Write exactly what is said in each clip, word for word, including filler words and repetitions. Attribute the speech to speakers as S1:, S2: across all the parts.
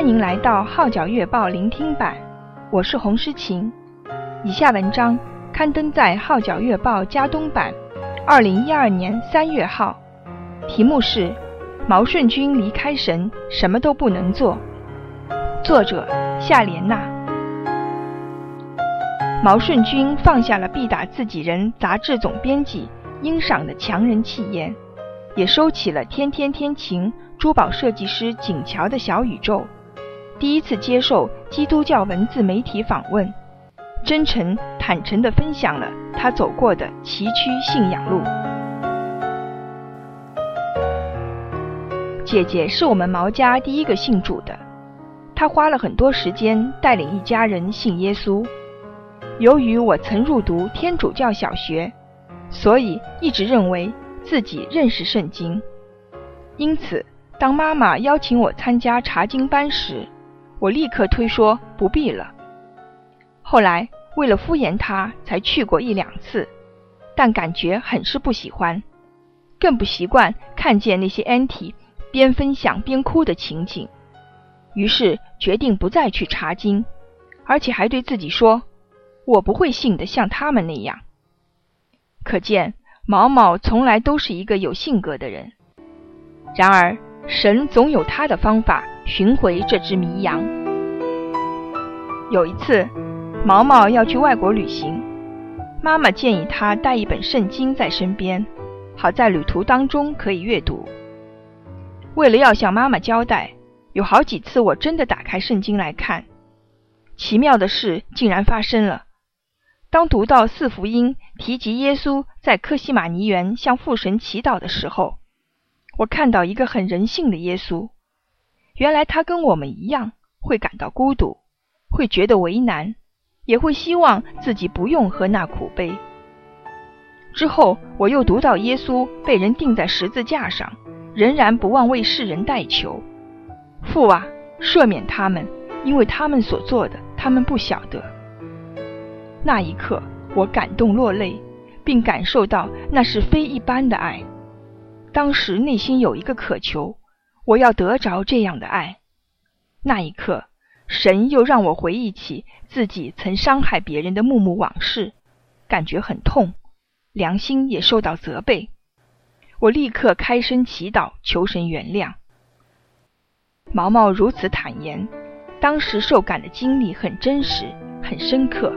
S1: 欢迎来到号角月报聆听版，我是洪诗晴。以下文章刊登在号角月报加东版二零一二年三月号，题目是毛舜筠离开神，什么都不能做，作者夏莲娜。毛舜筠放下了必打自己人杂志总编辑应赏的强人气焰，也收起了天天天晴珠宝设计师景桥的小宇宙，第一次接受基督教文字媒体访问，真诚坦诚地分享了他走过的崎岖信仰路。姐姐是我们毛家第一个信主的，她花了很多时间带领一家人信耶稣。由于我曾入读天主教小学，所以一直认为自己认识圣经。因此当妈妈邀请我参加查经班时，我立刻推说不必了。后来为了敷衍她才去过一两次，但感觉很是不喜欢，更不习惯看见那些 auntie 边分享边哭的情景，于是决定不再去查经，而且还对自己说，我不会信得像他们那样。可见毛毛从来都是一个有性格的人。然而神总有他的方法寻回这只迷羊。有一次毛毛要去外国旅行，妈妈建议他带一本圣经在身边，好在旅途当中可以阅读。为了要向妈妈交代，有好几次我真的打开圣经来看。奇妙的事竟然发生了。当读到四福音提及耶稣在客西马尼园向父神祈祷的时候，我看到一个很人性的耶稣。原来他跟我们一样，会感到孤独，会觉得为难，也会希望自己不用喝那苦杯。之后我又读到耶稣被人钉在十字架上，仍然不忘为世人代求，父啊，赦免他们，因为他们所做的他们不晓得。那一刻我感动落泪，并感受到那是非一般的爱。当时内心有一个渴求，我要得着这样的爱。那一刻神又让我回忆起自己曾伤害别人的幕幕往事，感觉很痛，良心也受到责备。我立刻开声祈祷求神原谅。毛毛如此坦言，当时受感的经历很真实，很深刻。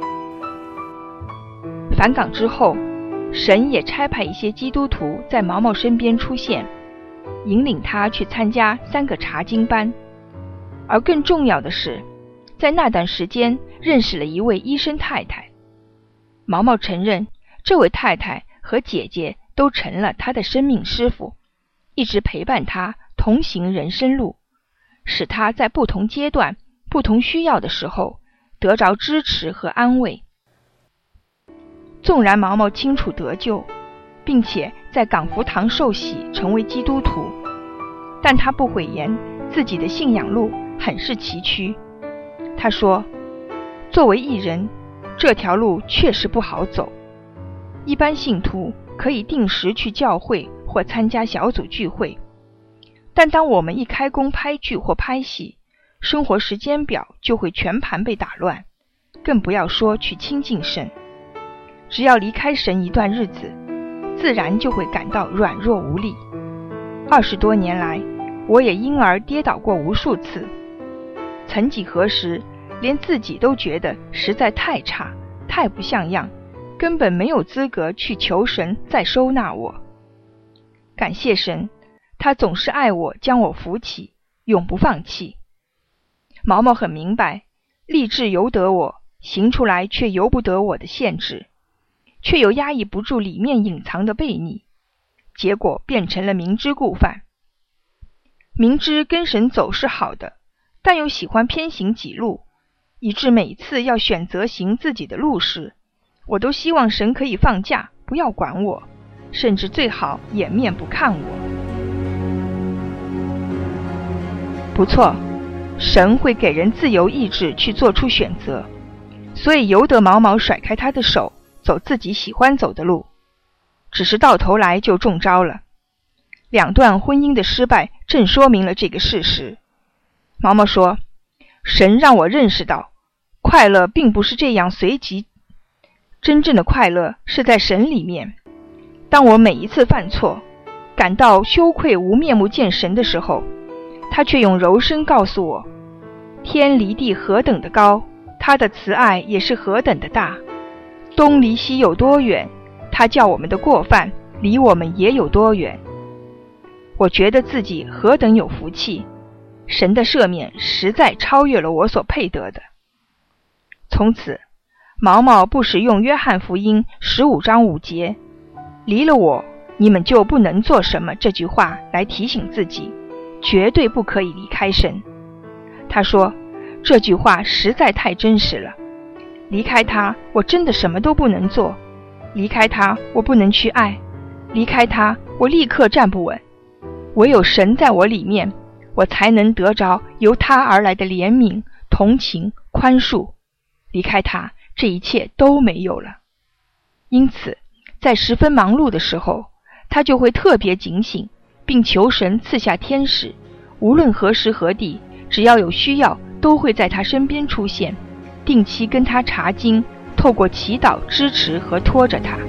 S1: 返港之后，神也差派一些基督徒在毛毛身边出现，引领他去参加三个查经班。而更重要的是，在那段时间认识了一位医生太太。毛毛承认，这位太太和姐姐都成了他的生命师傅，一直陪伴他同行人生路，使他在不同阶段、不同需要的时候得着支持和安慰。纵然毛毛清楚得救，并且在港福堂受洗成为基督徒，但他不讳言自己的信仰路很是崎岖。他说，作为艺人，这条路确实不好走。一般信徒可以定时去教会或参加小组聚会，但当我们一开工拍剧或拍戏，生活时间表就会全盘被打乱，更不要说去亲近神。只要离开神一段日子，自然就会感到软弱无力。二十多年来，我也因而跌倒过无数次。曾几何时，连自己都觉得实在太差，太不像样，根本没有资格去求神再收纳我。感谢神，他总是爱我，将我扶起，永不放弃。毛毛很明白，立志由得我，行出来却由不得我的限制，却又压抑不住里面隐藏的悖逆，结果变成了明知故犯。明知跟神走是好的，但又喜欢偏行己路，以致每次要选择行自己的路时，我都希望神可以放假，不要管我，甚至最好掩面不看我。不错，神会给人自由意志去做出选择，所以由得毛毛甩开他的手，走自己喜欢走的路，只是到头来就中招了。两段婚姻的失败正说明了这个事实。 毛毛说，神让我认识到，快乐并不是这样随即，真正的快乐是在神里面。当我每一次犯错，感到羞愧无面目见神的时候，他却用柔声告诉我，天离地何等的高，他的慈爱也是何等的大。东离西有多远，他叫我们的过犯离我们也有多远。我觉得自己何等有福气，神的赦免实在超越了我所配得的。从此，毛毛不时用约翰福音十五章五节，离了我，你们就不能做什么这句话来提醒自己，绝对不可以离开神。他说，这句话实在太真实了，离开他，我真的什么都不能做，离开他，我不能去爱，离开他，我立刻站不稳，唯有神在我里面，我才能得着由他而来的怜悯、同情、宽恕。离开他，这一切都没有了。因此，在十分忙碌的时候，他就会特别警醒，并求神赐下天使，无论何时何地，只要有需要，都会在他身边出现，定期跟他查经，透过祈祷支持和拖着他。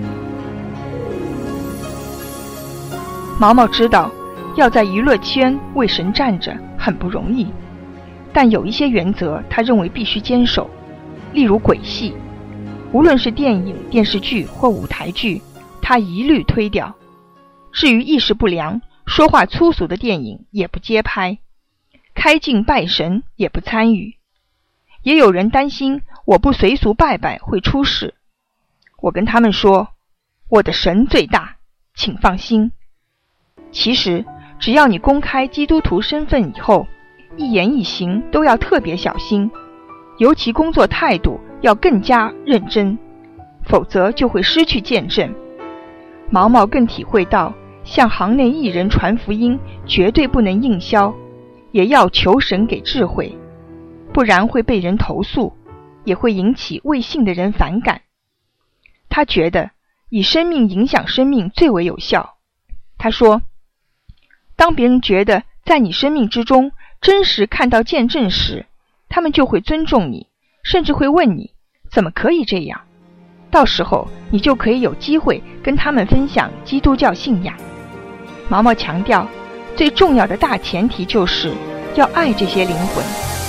S1: 毛毛知道，要在娱乐圈为神站着很不容易，但有一些原则他认为必须坚守，例如鬼戏，无论是电影、电视剧或舞台剧，他一律推掉。至于意识不良、说话粗俗的电影也不接拍，开镜拜神也不参与。也有人担心我不随俗拜拜会出事，我跟他们说，我的神最大，请放心。其实只要你公开基督徒身份以后，一言一行都要特别小心，尤其工作态度要更加认真，否则就会失去见证。毛毛更体会到，向行内艺人传福音绝对不能硬销，也要求神给智慧，不然会被人投诉，也会引起未信的人反感。他觉得以生命影响生命最为有效。他说，当别人觉得在你生命之中真实看到见证时，他们就会尊重你，甚至会问你怎么可以这样。到时候你就可以有机会跟他们分享基督教信仰。毛毛强调，最重要的大前提就是要爱这些灵魂。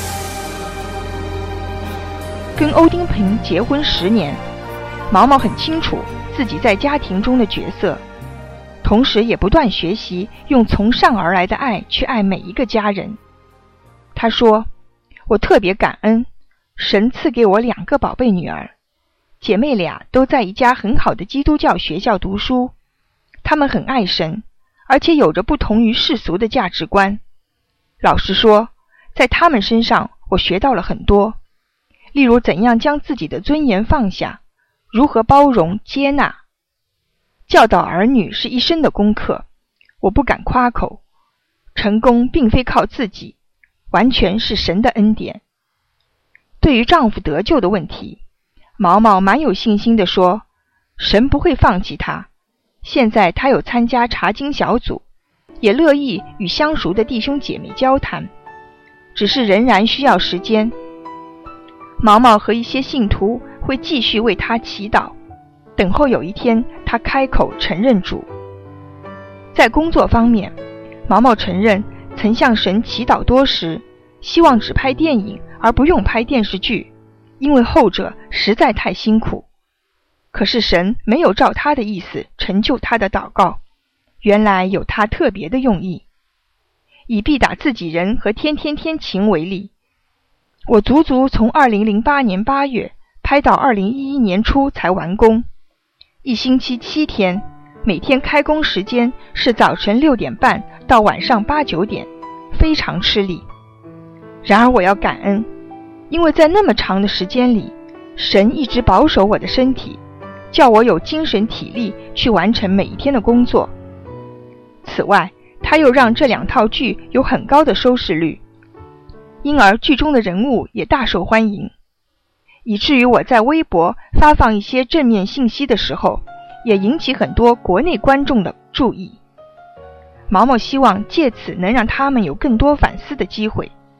S1: 跟欧丁平结婚十年，毛毛很清楚自己在家庭中的角色，同时也不断学习用从上而来的爱去爱每一个家人。他说，我特别感恩神赐给我两个宝贝女儿，姐妹俩都在一家很好的基督教学校读书，她们很爱神，而且有着不同于世俗的价值观。老实说，在她们身上我学到了很多，例如怎样将自己的尊严放下，如何包容接纳。教导儿女是一生的功课，我不敢夸口，成功并非靠自己，完全是神的恩典。对于丈夫得救的问题，毛毛蛮有信心地说，神不会放弃他，现在他有参加查经小组，也乐意与相熟的弟兄姐妹交谈，只是仍然需要时间。毛毛和一些信徒会继续为他祈祷，等候有一天他开口承认主。在工作方面，毛毛承认曾向神祈祷多时，希望只拍电影而不用拍电视剧，因为后者实在太辛苦。可是神没有照他的意思成就他的祷告，原来有他特别的用意。以必打自己人和天天天晴为例，我足足从二零零八年八月拍到二零一一年初才完工，一星期七天，每天开工时间是早晨六点半到晚上八九点，非常吃力。然而我要感恩，因为在那么长的时间里，神一直保守我的身体，叫我有精神体力去完成每一天的工作。此外，他又让这两套剧有很高的收视率，因而剧中的人物也大受欢迎，以至于我在微博发放一些正面信息的时候，也引起很多国内观众的注意。毛毛希望借此能让他们有更多反思的机会，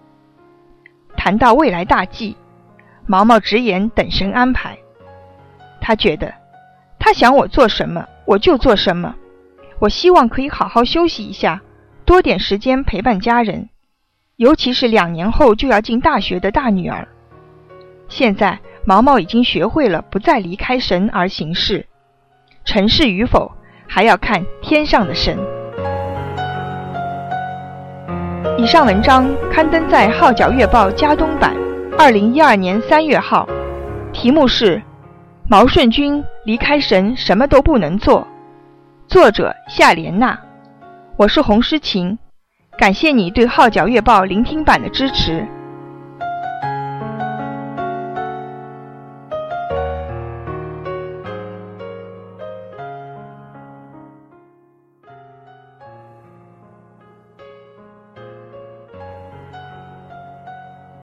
S1: 谈到未来大计，毛毛直言等神安排。他觉得，他想我做什么，我就做什么。我希望可以好好休息一下，多点时间陪伴家人，尤其是两年后就要进大学的大女儿。现在毛毛已经学会了不再离开神而行事，成事与否还要看天上的神。以上文章刊登在《号角月报》加东版二零一二年三月号，题目是毛舜筠离开神什么都不能做，作者夏莲娜。我是洪诗琴，感谢你对《号角月报》聆听版的支持。